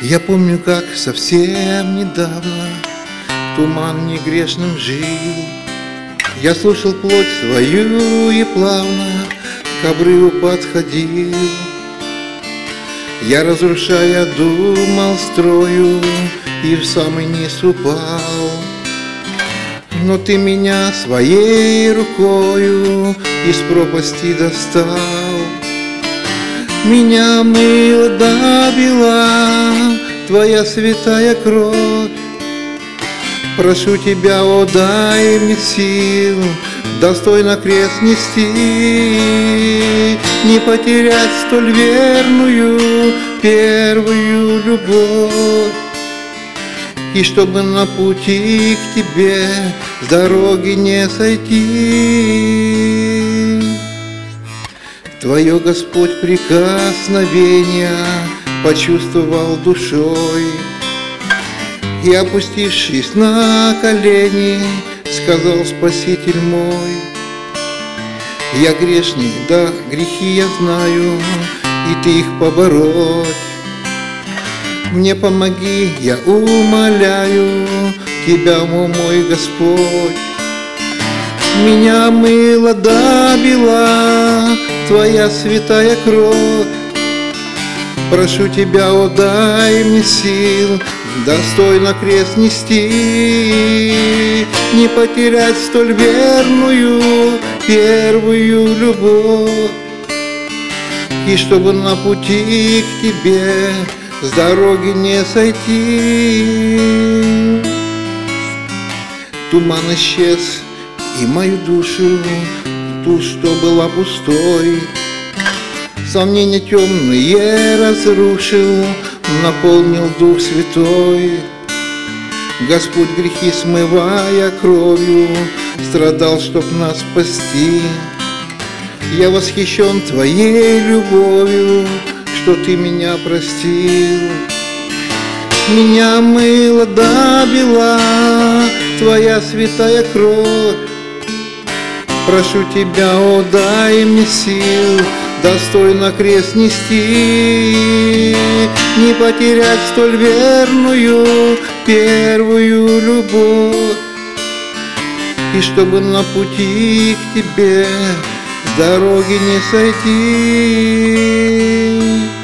Я помню, как совсем недавно в тумане грешным жил. Я слушал плоть свою и плавно к обрыву подходил. Я, разрушая, думал, строю, и в самый низ упал. Но ты меня своей рукою из пропасти достал. Меня мыла до бела твоя святая кровь. Прошу тебя, о, дай мне сил достойно крест нести, не потерять столь верную первую любовь. И чтобы на пути к тебе с дороги не сойти, твое, Господь, прикосновение почувствовал душой. И, опустившись на колени, сказал: Спаситель мой, я грешный, да, грехи я знаю, и ты их побороть. Мне помоги, я умоляю тебя, о мой Господь. Меня мыла до бела твоя святая кровь. Прошу тебя, о, дай мне сил достойно крест нести, не потерять столь верную первую любовь. И чтобы на пути к тебе с дороги не сойти. Туман исчез, и мою душу, ту, что была пустой, сомнения темные разрушил, наполнил Дух Святой. Господь, грехи смывая кровью, страдал, чтоб нас спасти. Я восхищен твоей любовью, что ты меня простил. Меня мыла до бела твоя святая кровь. Прошу тебя, о, дай мне сил достойно крест нести, не потерять столь верную первую любовь. И чтобы на пути к тебе с дороги не сойти.